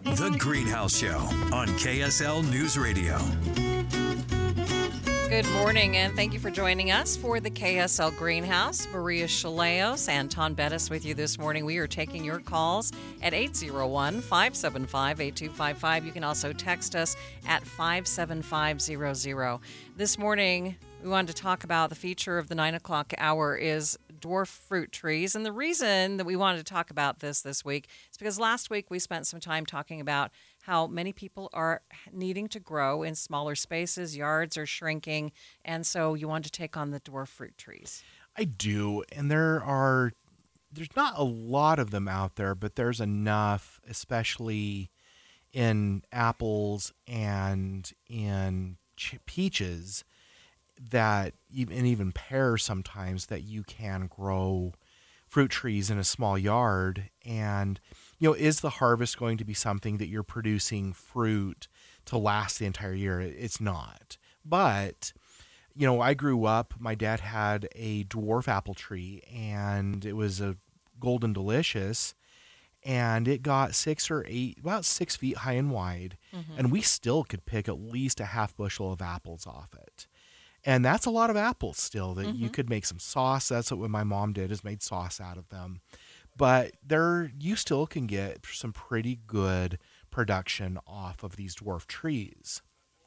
The Greenhouse Show on KSL News Radio. Good morning, and thank you for joining us for the KSL Greenhouse. Maria Chaleos, Anton Bettis with you this morning. We are taking your calls at 801-575-8255. You can also text us at 57500. This morning, we wanted to talk about the feature of the 9 o'clock hour is dwarf fruit trees. And the reason that we wanted to talk about this week is because last week we spent some time talking about how many people are needing to grow in smaller spaces, yards are shrinking, and so you want to take on the dwarf fruit trees. I do, and there's not a lot of them out there, but there's enough, especially in apples and in peaches, and even pears sometimes, that you can grow fruit trees in a small yard. And is the harvest going to be something that you're producing fruit to last the entire year? It's not. But, I grew up, my dad had a dwarf apple tree, and it was a Golden Delicious, and it got about 6 feet high and wide. Mm-hmm. And we still could pick at least a half bushel of apples off it. And that's a lot of apples still that you could make some sauce. That's what my mom did, is made sauce out of them. But you still can get some pretty good production off of these dwarf trees.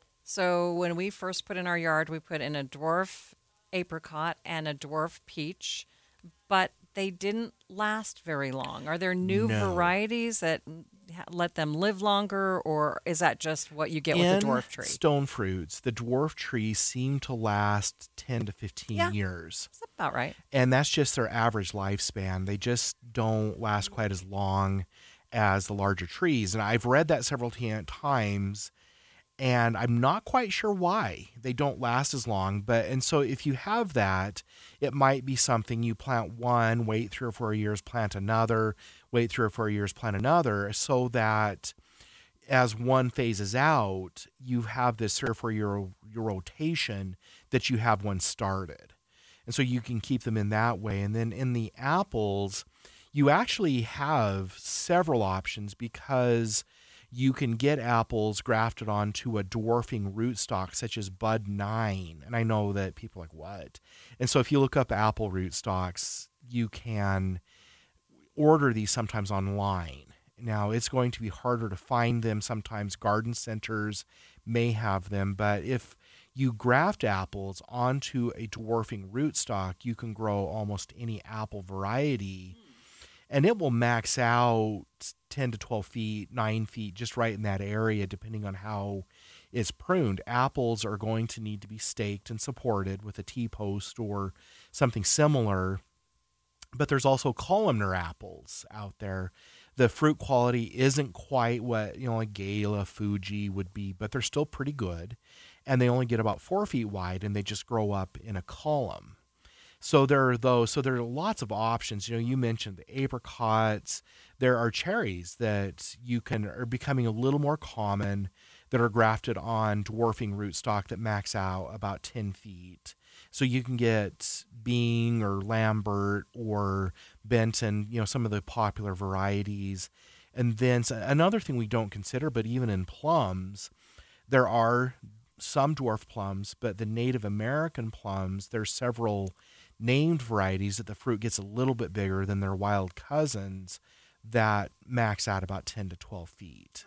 So when we first put in our yard, we put in a dwarf apricot and a dwarf peach, but they didn't last very long. Are there new varieties that let them live longer, or is that just what you get with the dwarf tree? Stone fruits, the dwarf trees seem to last 10 to 15 years. That's about right. And that's just their average lifespan. They just don't last quite as long as the larger trees. And I've read that several times, and I'm not quite sure why they don't last as long. And so if you have that, it might be something you plant one, wait 3 or 4 years, plant another, wait 3 or 4 years, plant another, so that as one phases out, you have this 3 or 4 year rotation that you have one started. And so you can keep them in that way. And then in the apples, you actually have several options, because you can get apples grafted onto a dwarfing rootstock such as Bud 9. And I know that people are like, what? And so if you look up apple rootstocks, you can order these sometimes online. Now, it's going to be harder to find them. Sometimes garden centers may have them. But if you graft apples onto a dwarfing rootstock, you can grow almost any apple variety. And it will max out 10 to 12 feet, 9 feet, just right in that area, depending on how it's pruned. Apples are going to need to be staked and supported with a T-post or something similar. But there's also columnar apples out there. The fruit quality isn't quite what, like Gala, Fuji would be, but they're still pretty good. And they only get about 4 feet wide, and they just grow up in a column. So there are those. So there are lots of options. You mentioned the apricots. There are cherries that are becoming a little more common, that are grafted on dwarfing rootstock that max out about 10 feet. So you can get Bing or Lambert or Benton, some of the popular varieties. And then another thing we don't consider, but even in plums, there are some dwarf plums, but the Native American plums, there's several named varieties that the fruit gets a little bit bigger than their wild cousins that max out about 10 to 12 feet.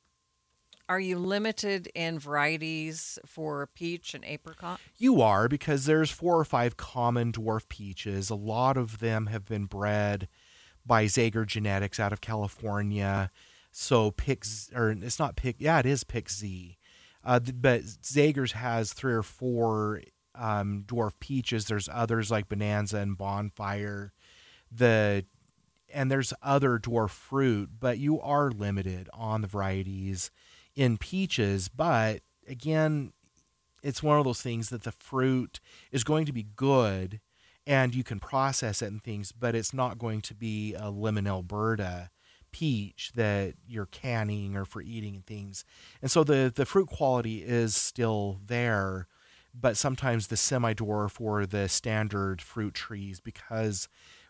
Are you limited in varieties for peach and apricot? You are, because there's 4 or 5 common dwarf peaches. A lot of them have been bred by Zager Genetics out of California. So it is Pick Z. But Zager's has 3 or 4 dwarf peaches. There's others like Bonanza and Bonfire. And there's other dwarf fruit, but you are limited on the varieties in peaches. But again, it's one of those things that the fruit is going to be good and you can process it and things, but it's not going to be a Lemon Alberta peach that you're canning or for eating and things. And so the fruit quality is still there, but sometimes the semi-dwarf or the standard fruit trees, because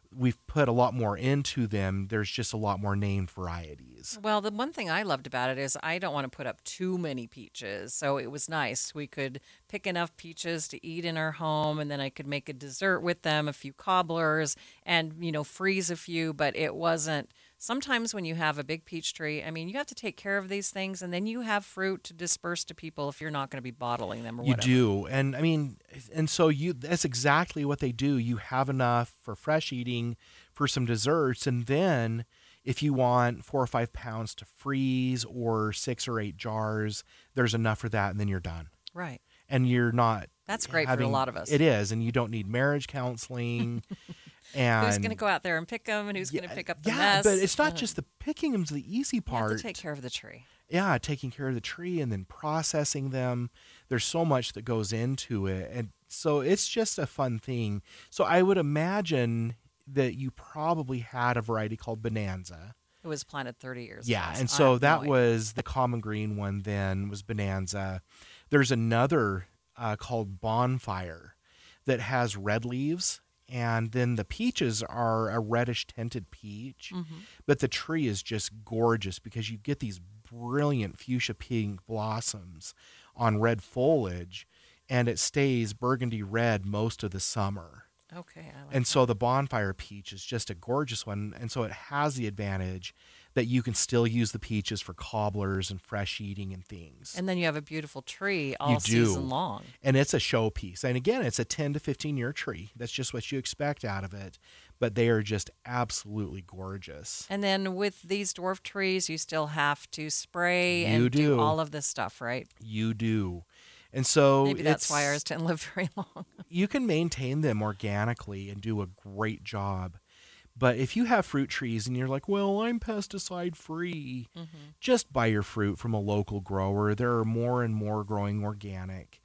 we've put a lot more into them. There's just a lot more named varieties. Well, the one thing I loved about it is I don't want to put up too many peaches. So it was nice. We could pick enough peaches to eat in our home, and then I could make a dessert with them, a few cobblers, and, freeze a few. But it wasn't. Sometimes when you have a big peach tree, I mean, you have to take care of these things, and then you have fruit to disperse to people if you're not going to be bottling them or You whatever. do. And I mean, and so that's exactly what they do. You have enough for fresh eating, for some desserts, and then if you want 4 or 5 pounds to freeze or 6 or 8 jars, there's enough for that, and then you're done. Right. And you're not. That's great for a lot of us. It is, and you don't need marriage counseling. And who's going to go out there and pick them, and who's going to pick up the yeah, mess? but it's not just the picking them's the easy part. You have to take care of the tree. Yeah, taking care of the tree and then processing them. There's so much that goes into it. And so it's just a fun thing. So I would imagine that you probably had a variety called Bonanza. It was planted 30 years Yeah, ago. and so that was the common green one then was Bonanza. There's another called Bonfire that has red leaves. And then the peaches are a reddish tinted peach, but the tree is just gorgeous because you get these brilliant fuchsia pink blossoms on red foliage, and it stays burgundy red most of the summer. Okay. And so the Bonfire peach is just a gorgeous one, and so it has the advantage that you can still use the peaches for cobblers and fresh eating and things. And then you have a beautiful tree all season long. And it's a showpiece. And again, it's a 10 to 15-year tree. That's just what you expect out of it. But they are just absolutely gorgeous. And then with these dwarf trees, you still have to spray You and do do. all of this stuff, right? You do. And so Maybe that's why ours didn't live very long. You can maintain them organically and do a great job. But if you have fruit trees and you're like, well, I'm pesticide free, just buy your fruit from a local grower. There are more and more growing organic.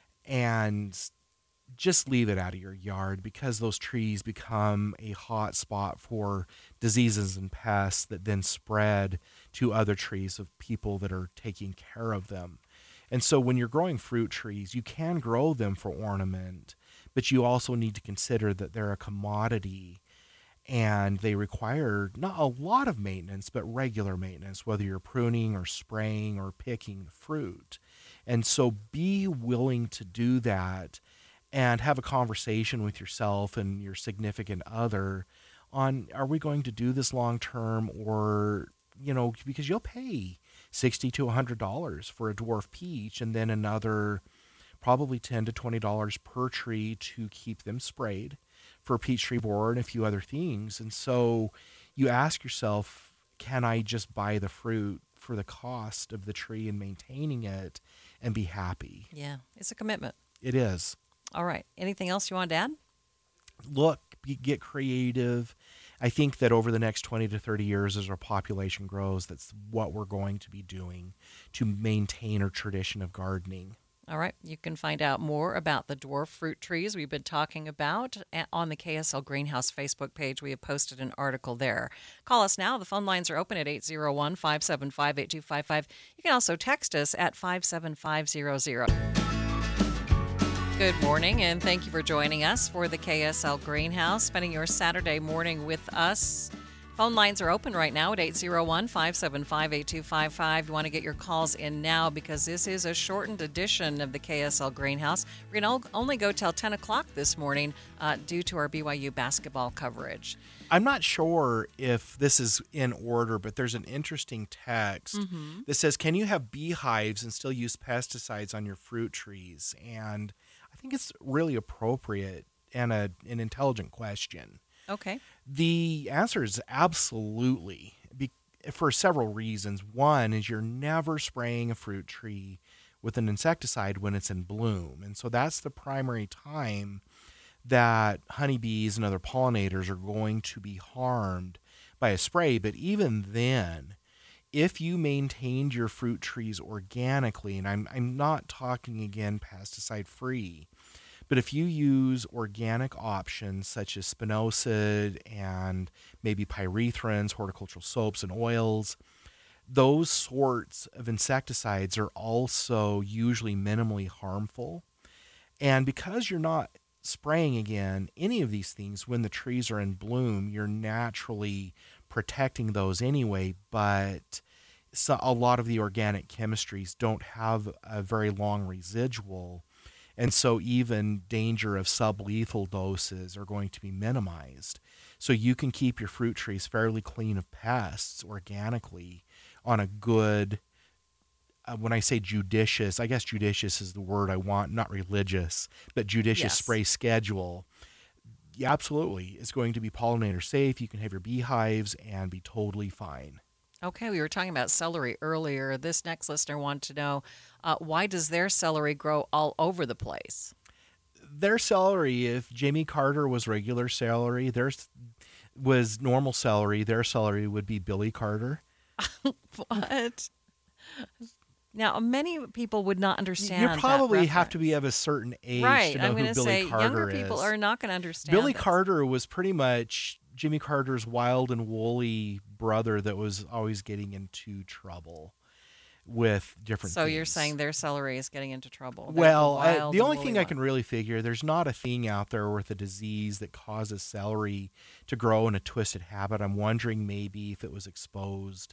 And just leave it out of your yard because those trees become a hot spot for diseases and pests that then spread to other trees of people that are taking care of them. And so when you're growing fruit trees, you can grow them for ornament, but you also need to consider that they're a commodity and they require not a lot of maintenance, but regular maintenance, whether you're pruning or spraying or picking the fruit. And so be willing to do that and have a conversation with yourself and your significant other on, are we going to do this long term, or, because you'll pay $60 to $100 for a dwarf peach and then another probably $10 to $20 per tree to keep them sprayed for peach tree borer and a few other things. And so you ask yourself, can I just buy the fruit for the cost of the tree and maintaining it and be happy? Yeah, it's a commitment. It is. All right. Anything else you want to add? Look, get creative. I think that over the next 20 to 30 years, as our population grows, that's what we're going to be doing to maintain our tradition of gardening. All right. You can find out more about the dwarf fruit trees we've been talking about on the KSL Greenhouse Facebook page. We have posted an article there. Call us now. The phone lines are open at 801-575-8255. You can also text us at 57500. Good morning, and thank you for joining us for the KSL Greenhouse, spending your Saturday morning with us. Phone lines are open right now at 801-575-8255. You want to get your calls in now because this is a shortened edition of the KSL Greenhouse. We're going to only go till 10 o'clock this morning due to our BYU basketball coverage. I'm not sure if this is in order, but there's an interesting text that says, can you have beehives and still use pesticides on your fruit trees? And I think it's really appropriate and an intelligent question. Okay. The answer is absolutely, for several reasons. One is you're never spraying a fruit tree with an insecticide when it's in bloom. And so that's the primary time that honeybees and other pollinators are going to be harmed by a spray. But even then, if you maintained your fruit trees organically, and I'm not talking again pesticide free, but if you use organic options such as spinosad and maybe pyrethrins, horticultural soaps and oils, those sorts of insecticides are also usually minimally harmful. And because you're not spraying again, any of these things, when the trees are in bloom, you're naturally protecting those anyway, but a lot of the organic chemistries don't have a very long residual. And so even danger of sublethal doses are going to be minimized. So you can keep your fruit trees fairly clean of pests organically on a good, when I say judicious, I guess judicious is the word I want, not religious, but judicious Yes. spray schedule. Yeah, absolutely. It's going to be pollinator safe. You can have your beehives and be totally fine. Okay, we were talking about celery earlier. This next listener wanted to know why does their celery grow all over the place? Their celery, if Jimmy Carter was regular celery, theirs was normal celery, their celery would be Billy Carter. What? Now, many people would not understand. You probably that have to be reference. of a certain age Right. to know I'm who going to Billy say Carter younger is. people are not going to understand. Billy this. Carter was pretty much Jimmy Carter's wild and woolly brother that was always getting into trouble with different So things. you're saying their celery is getting into trouble. Well, Wild the and only woolly thing I one. can really figure, there's not a thing out there with a disease that causes celery to grow in a twisted habit. I'm wondering maybe if it was exposed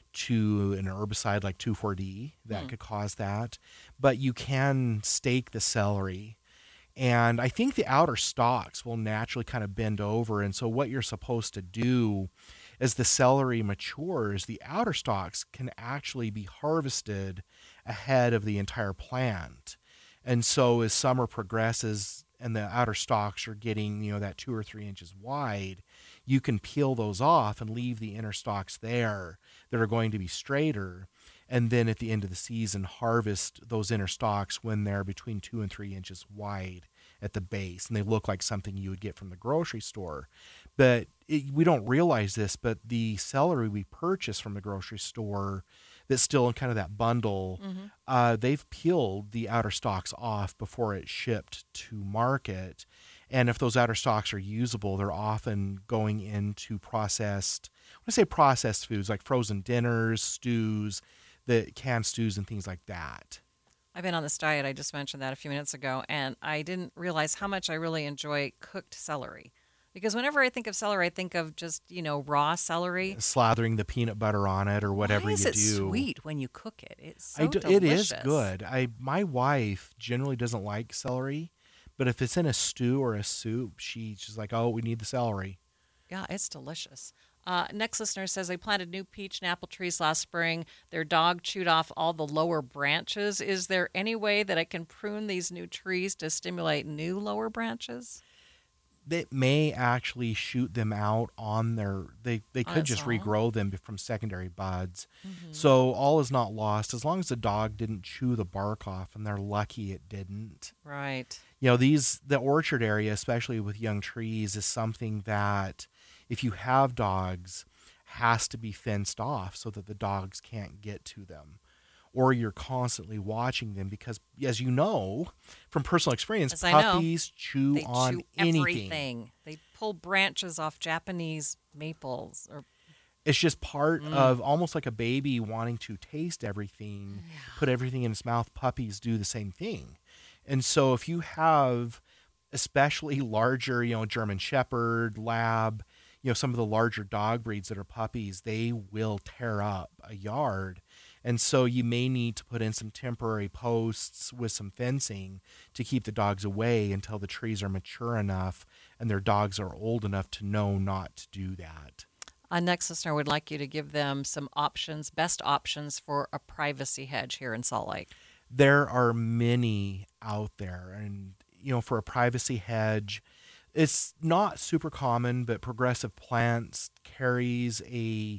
to an herbicide like 2,4-D that could cause that. But you can stake the celery. And I think the outer stalks will naturally kind of bend over. And so what you're supposed to do as the celery matures, the outer stalks can actually be harvested ahead of the entire plant. And so as summer progresses and the outer stalks are getting, that 2 or 3 inches wide, you can peel those off and leave the inner stalks there that are going to be straighter. And then at the end of the season, harvest those inner stalks when they're between 2 and 3 inches wide at the base. And they look like something you would get from the grocery store. But we don't realize this, but the celery we purchase from the grocery store that's still in kind of that bundle, they've peeled the outer stalks off before it's shipped to market. And if those outer stalks are usable, they're often going into processed, when I say processed foods, like frozen dinners, stews, the canned stews and things like that. I've been on this diet. I just mentioned that a few minutes ago, and I didn't realize how much I really enjoy cooked celery. Because whenever I think of celery, I think of just, raw celery. Slathering the peanut butter on it or whatever Why is you it do. sweet when you cook it? It's so delicious. It is good. My wife generally doesn't like celery, but if it's in a stew or a soup, she's like, oh, we need the celery. Yeah, it's delicious. Next listener says they planted new peach and apple trees last spring. Their dog chewed off all the lower branches. Is there any way that I can prune these new trees to stimulate new lower branches? That may actually shoot them out on their, they could its just own? regrow them from secondary buds. So all is not lost as long as the dog didn't chew the bark off, and they're lucky it didn't. Right. The orchard area, especially with young trees, is something that if you have dogs, has to be fenced off so that the dogs can't get to them. Or you're constantly watching them because, as you know from personal experience, As I know, puppies chew They on chew anything. everything. They pull branches off Japanese maples. It's just part of almost like a baby wanting to taste everything, put everything in its mouth. Puppies do the same thing. And so if you have especially larger, German Shepherd, Lab, some of the larger dog breeds that are puppies, they will tear up a yard. And so you may need to put in some temporary posts with some fencing to keep the dogs away until the trees are mature enough and their dogs are old enough to know not to do that. Next listener would like you to give them some options, best options for a privacy hedge here in Salt Lake. There are many out there. And, for a privacy hedge, it's not super common, but Progressive Plants carries a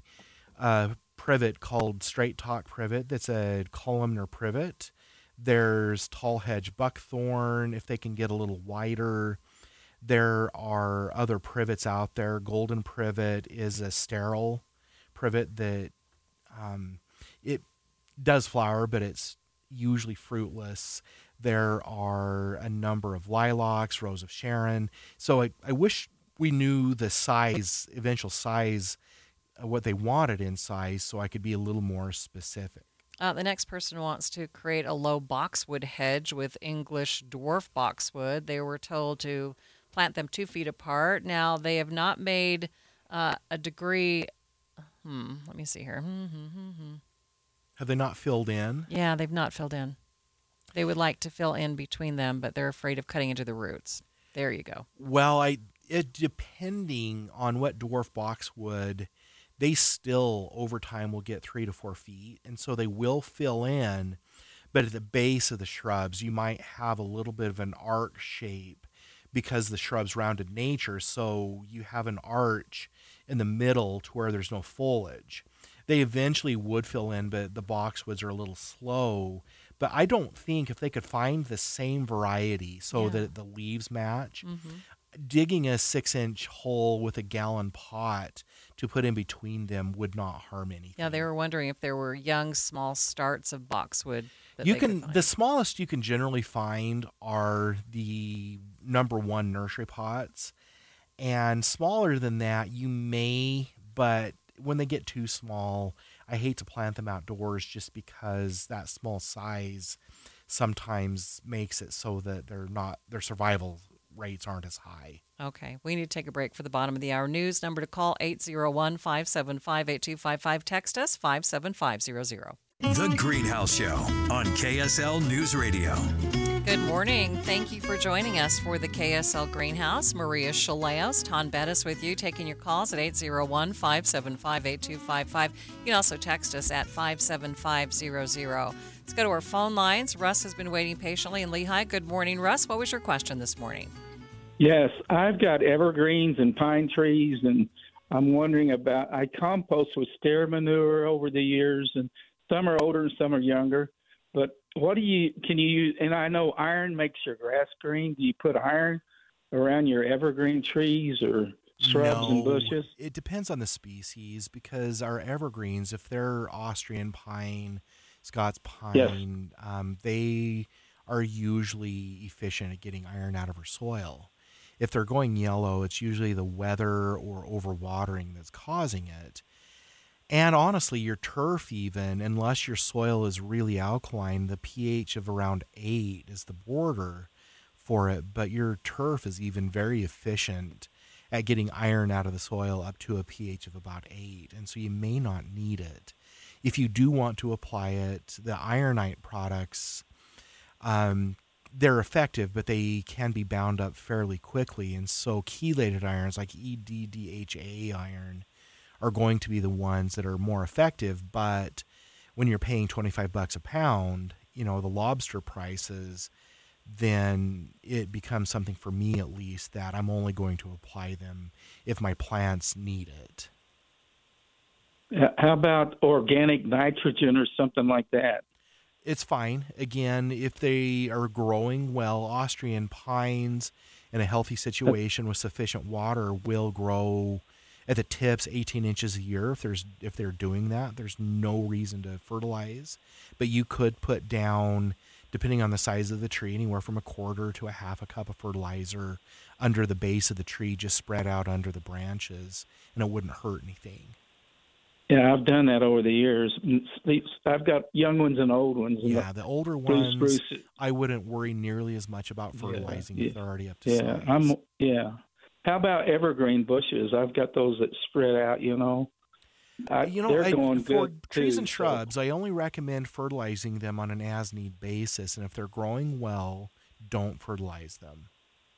privet called Straight Talk privet. That's a columnar privet. There's tall hedge buckthorn if they can get a little wider. There are other privets out there. Golden privet is a sterile privet that it does flower, but it's usually fruitless. There are a number of lilacs, Rose of Sharon. So I wish we knew the size, eventual size, what they wanted in size, so I could be a little more specific. The next person wants to create a low boxwood hedge with English dwarf boxwood. They were told to plant them 2 feet apart. Now, they have not made a degree. Let me see here. Have they not filled in? Yeah, they've not filled in. They would like to fill in between them, but they're afraid of cutting into the roots. There you go. Well, depending on what dwarf boxwood, they still over time will get 3 to 4 feet, and so they will fill in. But at the base of the shrubs, you might have a little bit of an arc shape because the shrub's rounded nature. So you have an arch in the middle to where there's no foliage. They eventually would fill in, but the boxwoods are a little slow. But I don't think if they could find the same variety so that the leaves match, digging a 6-inch hole with a gallon pot to put in between them would not harm anything. Yeah, they were wondering if there were young, small starts of boxwood. The smallest you can generally find are the #1 nursery pots, and smaller than that you may, but when they get too small, I hate to plant them outdoors just because that small size sometimes makes it so that their survival rates aren't as high. Okay, we need to take a break for the bottom of the hour news. Number to call 801-575-8255. Text us 57500. The Greenhouse Show on KSL News Radio. Good morning. Thank you for joining us for the KSL Greenhouse. Maria Chaleos, Ton Bettis with you, taking your calls at 801-575-8255. You can also text us at 57500. Let's go to our phone lines. Russ has been waiting patiently in Lehigh. Good morning, Russ. What was your question this morning? Yes, I've got evergreens and pine trees, and I'm wondering about, I compost with steer manure over the years, and some are older and some are younger. But can you use, and I know iron makes your grass green. Do you put iron around your evergreen trees or shrubs and bushes? It depends on the species, because our evergreens, if they're Austrian pine, Scots pine, they are usually efficient at getting iron out of our soil. If they're going yellow, it's usually the weather or overwatering that's causing it. And honestly, your turf, even, unless your soil is really alkaline, the pH of around 8 is the border for it. But your turf is even very efficient at getting iron out of the soil up to a pH of about 8. And so you may not need it. If you do want to apply it, the ironite products, they're effective, but they can be bound up fairly quickly. And so chelated irons like EDDHA iron are going to be the ones that are more effective. But when you're paying $25 a pound, the lobster prices, then it becomes something, for me at least, that I'm only going to apply them if my plants need it. How about organic nitrogen or something like that? It's fine. Again, if they are growing well, Austrian pines in a healthy situation with sufficient water will grow at the tips 18 inches a year. If they're doing that, there's no reason to fertilize. But you could put down, depending on the size of the tree, anywhere from 1/4 to 1/2 cup of fertilizer under the base of the tree, just spread out under the branches, and it wouldn't hurt anything. Yeah, I've done that over the years. I've got young ones and old ones. Yeah, the older ones, I wouldn't worry nearly as much about fertilizing if they're already up to size. How about evergreen bushes? I've got those that spread out, They're going for good trees too, and shrubs, I only recommend fertilizing them on an as-need basis, and if they're growing well, don't fertilize them.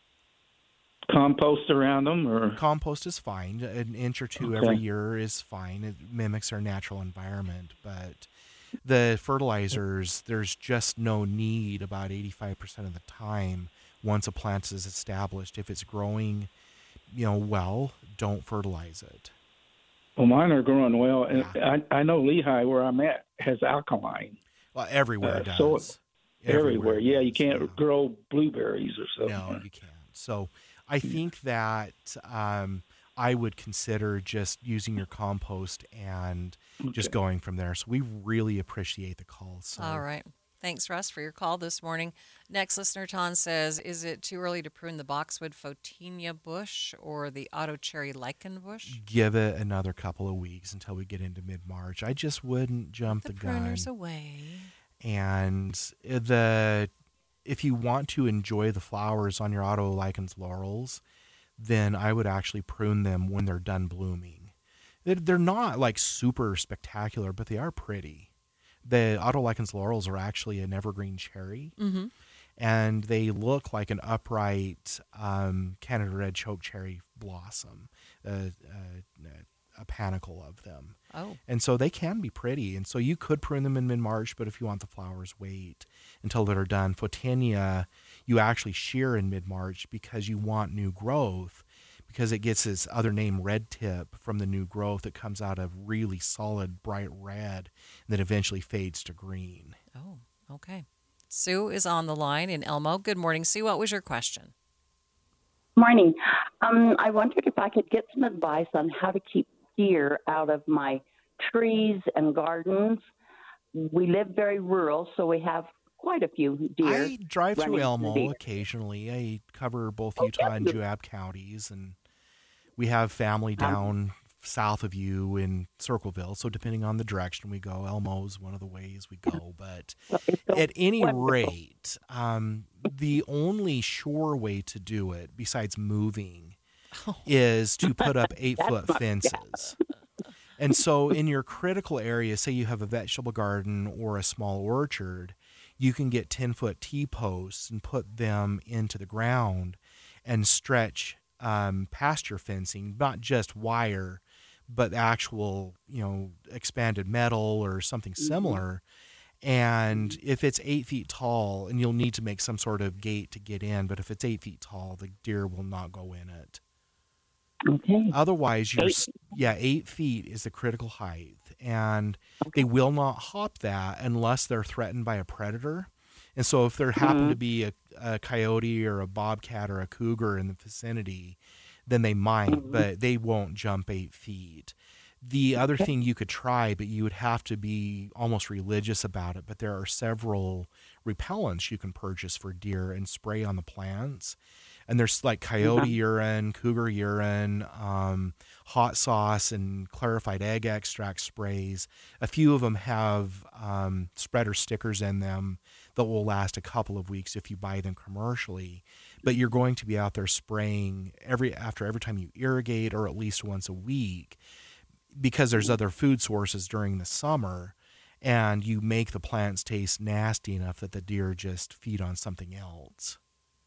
Compost around them, or compost is fine. 1 inch or 2 every year is fine. It mimics our natural environment. But the fertilizers, there's just no need about 85% of the time once a plant is established. If it's growing, well, don't fertilize it. Well, mine are growing well, and I know Lehigh, where I'm at, has alkaline. Well, everywhere does. So everywhere. Yeah, you can't yeah. grow blueberries or something. No, you can't. So I think that I would consider just using your compost and just going from there. So we really appreciate the calls. So All right. Thanks, Russ, for your call this morning. Next listener, Ton says, is it too early to prune the boxwood photinia bush or the auto cherry lichen bush? Give it another couple of weeks until we get into mid-March. I just wouldn't jump The the gun. pruners away. And if you want to enjoy the flowers on your auto lichens laurels, then I would actually prune them when they're done blooming. They're not like super spectacular, but they are pretty. The auto lichens laurels are actually an evergreen cherry, Mm-hmm. and they look like an upright Canada red choke cherry blossom, a panicle of them. Oh, And so they can be pretty. And so you could prune them in mid-March, but if you want the flowers, wait until they're done. Photinia, you actually shear in mid-March because you want new growth, because it gets its other name, red tip, from the new growth that comes out of really solid, bright red and then eventually fades to green. oh, okay. Sue is on the line in Elmo. Good morning, Sue. What was your question? Morning. I wondered if I could get some advice on how to keep deer out of my trees and gardens. We live very rural, so we have quite a few deer. I drive through running Elmo deer. occasionally. I cover both Oh, Utah and yeah. Joab counties, and we have family down south of you in Circleville. So depending on the direction we go, Elmo's one of the ways we go. But It's so at any wonderful. rate, the only sure way to do it, besides moving, is to put up 8-foot That's fences. And so in your critical area, say you have a vegetable garden or a small orchard, you can get 10-foot T-posts and put them into the ground and stretch pasture fencing, not just wire, but actual, expanded metal or something similar. And if it's 8 feet tall, and you'll need to make some sort of gate to get in, but if it's 8 feet tall, the deer will not go in it. Okay. Otherwise, 8 8 feet is the critical height, and they will not hop that unless they're threatened by a predator. And so if there happen to be a coyote or a bobcat or a cougar in the vicinity, then they might, but they won't jump 8 feet. The other thing you could try, but you would have to be almost religious about it, but there are several repellents you can purchase for deer and spray on the plants. And there's like coyote urine, cougar urine, hot sauce, and clarified egg extract sprays. A few of them have spreader stickers in them that will last a couple of weeks if you buy them commercially. But you're going to be out there spraying after every time you irrigate, or at least once a week, because there's other food sources during the summer, and you make the plants taste nasty enough that the deer just feed on something else.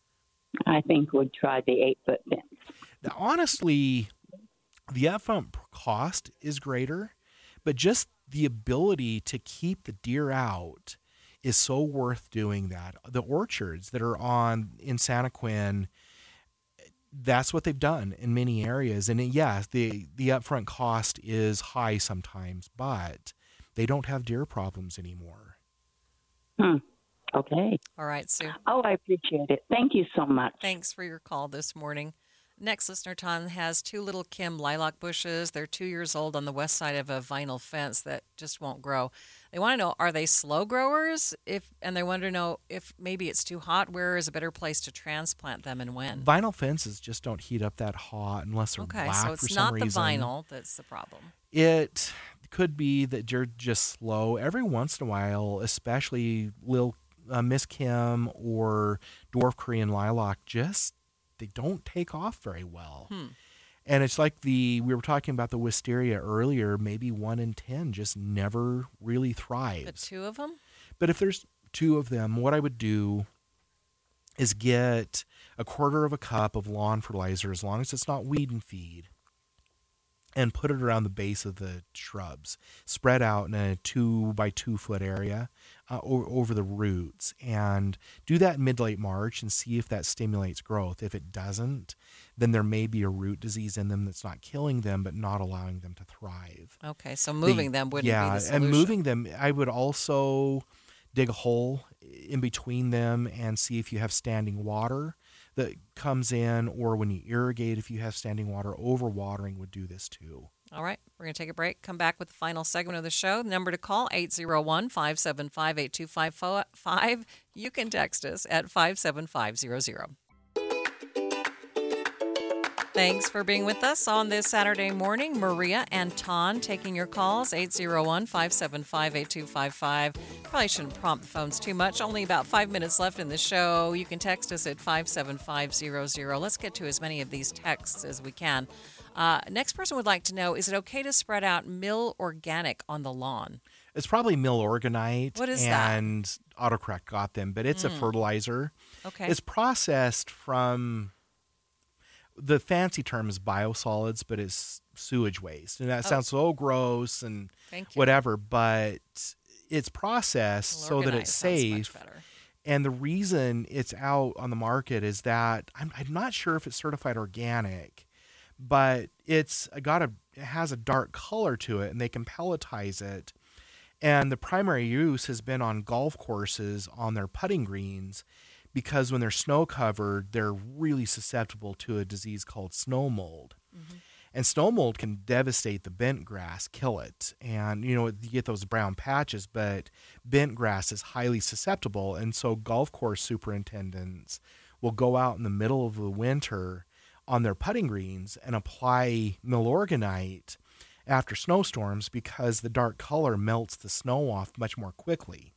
I think we'd try the 8-foot fence. Honestly, the upfront cost is greater, but just the ability to keep the deer out is so worth doing that. The orchards that are in Santaquin, that's what they've done in many areas. And yes, the upfront cost is high sometimes, but they don't have deer problems anymore. Okay. All right, Sue. Oh, I appreciate it. Thank you so much. Thanks for your call this morning. Next listener, Ton, has 2 little Kim lilac bushes. They're 2 years old on the west side of a vinyl fence that just won't grow. They want to know, are they slow growers? And they want to know if maybe it's too hot. Where is a better place to transplant them and when? Vinyl fences just don't heat up that hot unless they're Okay, black so for it's some not reason. the vinyl that's the problem. It could be that you're just slow. Every once in a while, especially Lil Miss Kim or dwarf Korean lilac, they don't take off very well. And it's like we were talking about the wisteria earlier, maybe 1 in 10 just never really thrives. But 2 of them? But if there's 2 of them, what I would do is get a 1/4 cup of lawn fertilizer, as long as it's not weed and feed, and put it around the base of the shrubs, spread out in a 2 by 2 foot area over the roots, and do that in mid to late March and see if that stimulates growth. If it doesn't, then there may be a root disease in them that's not killing them but not allowing them to thrive. Okay, so moving them wouldn't be the solution. And moving them, I would also dig a hole in between them and see if you have standing water that comes in, or when you irrigate, if you have standing water. Overwatering would do this too. All right, we're going to take a break, come back with the final segment of the show. The number to call, 801-575-8255. You can text us at 57500. Thanks for being with us on this Saturday morning. Maria and Ton taking your calls, 801-575-8255. Probably shouldn't prompt the phones too much. Only about 5 minutes left in the show. You can text us at 57500. Let's get to as many of these texts as we can. Next person would like to know, is it okay to spread out Mill Organic on the lawn? It's probably Milorganite. What is that? And autocorrect got them, but it's a fertilizer. Okay. It's processed from, the fancy term is biosolids, but it's sewage waste. And that sounds so gross and Thank you. whatever, but it's processed so that Milorganite it's sounds much safe. better. And the reason it's out on the market is that I'm not sure if it's certified organic, but it has a dark color to it, and they can pelletize it. And the primary use has been on golf courses on their putting greens, because when they're snow covered, they're really susceptible to a disease called snow mold. Mm-hmm. And snow mold can devastate the bent grass, kill it. And, you get those brown patches, but bent grass is highly susceptible. And so golf course superintendents will go out in the middle of the winter on their putting greens and apply Milorganite after snowstorms, because the dark color melts the snow off much more quickly.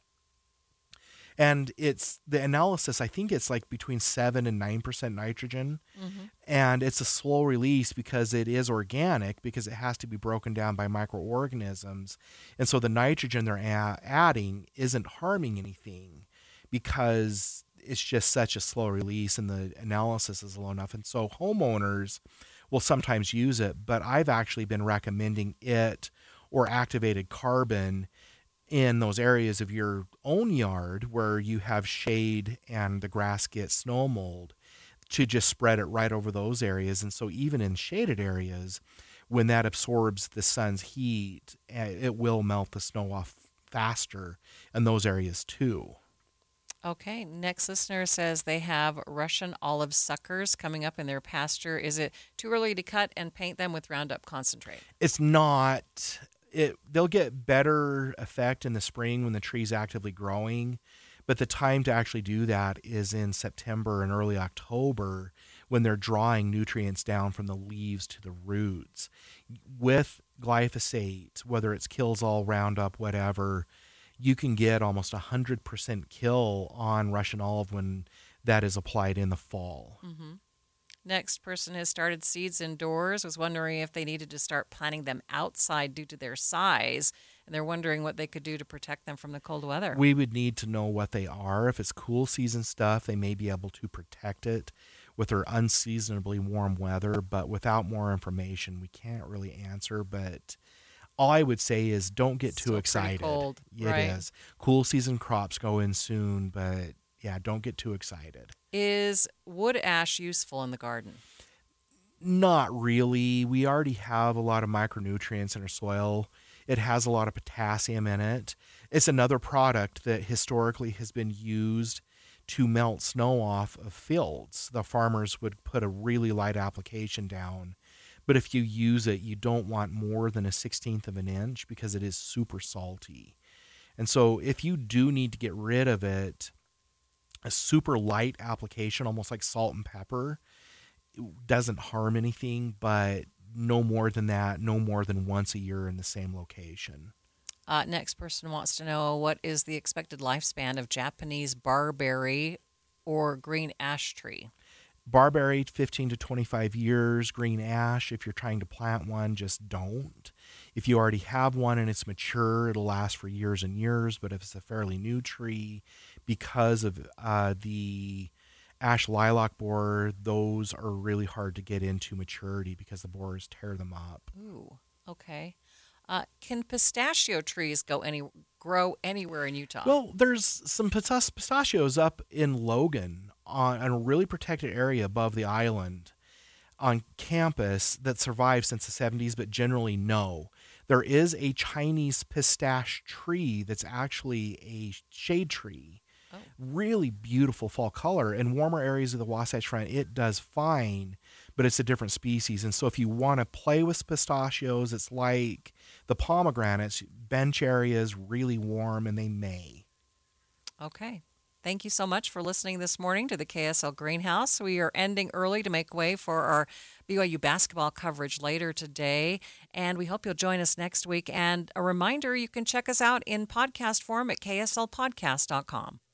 And it's the analysis, I think it's like between 7 and 9% nitrogen. Mm-hmm. And it's a slow release because it is organic, because it has to be broken down by microorganisms. And so the nitrogen they're adding isn't harming anything, because it's just such a slow release and the analysis is low enough. And so homeowners will sometimes use it, but I've actually been recommending it or activated carbon in those areas of your own yard where you have shade and the grass gets snow mold, to just spread it right over those areas. And so even in shaded areas, when that absorbs the sun's heat, it will melt the snow off faster in those areas too. Okay, next listener says they have Russian olive suckers coming up in their pasture. Is it too early to cut and paint them with Roundup concentrate? It's not. They'll get better effect in the spring when the tree's actively growing, but the time to actually do that is in September and early October, when they're drawing nutrients down from the leaves to the roots. With glyphosate, whether it's Kills-All, Roundup, whatever, you can get almost 100% kill on Russian olive when that is applied in the fall. Mm-hmm. Next person has started seeds indoors, was wondering if they needed to start planting them outside due to their size, and they're wondering what they could do to protect them from the cold weather. We would need to know what they are. If it's cool season stuff, they may be able to protect it with their unseasonably warm weather, but without more information, we can't really answer. But all I would say is don't get too excited. Cold, It right? is. Cool season crops go in soon, but yeah, don't get too excited. Is wood ash useful in the garden? Not really. We already have a lot of micronutrients in our soil. It has a lot of potassium in it. It's another product that historically has been used to melt snow off of fields. The farmers would put a really light application down, but if you use it, you don't want more than 1/16 of an inch, because it is super salty. And so if you do need to get rid of it, a super light application, almost like salt and pepper, doesn't harm anything, but no more than that, no more than once a year in the same location. Next person wants to know, what is the expected lifespan of Japanese barberry or green ash tree? Barberry, 15 to 25 years. Green ash, if you're trying to plant one, just don't. If you already have one and it's mature, it'll last for years and years. But if it's a fairly new tree, because of the ash lilac borer, those are really hard to get into maturity because the borers tear them up. Ooh, okay. Can pistachio trees grow anywhere in Utah? Well, there's some pistachios up in Logan on a really protected area above the island on campus that survived since the 70s, but generally no. There is a Chinese pistache tree that's actually a shade tree. Really beautiful fall color. In warmer areas of the Wasatch Front, it does fine, but it's a different species. And so if you want to play with pistachios, it's like the pomegranates. Bench area is really warm and they may. Okay. Thank you so much for listening this morning to the KSL Greenhouse. We are ending early to make way for our BYU basketball coverage later today, and we hope you'll join us next week. And a reminder, you can check us out in podcast form at kslpodcast.com.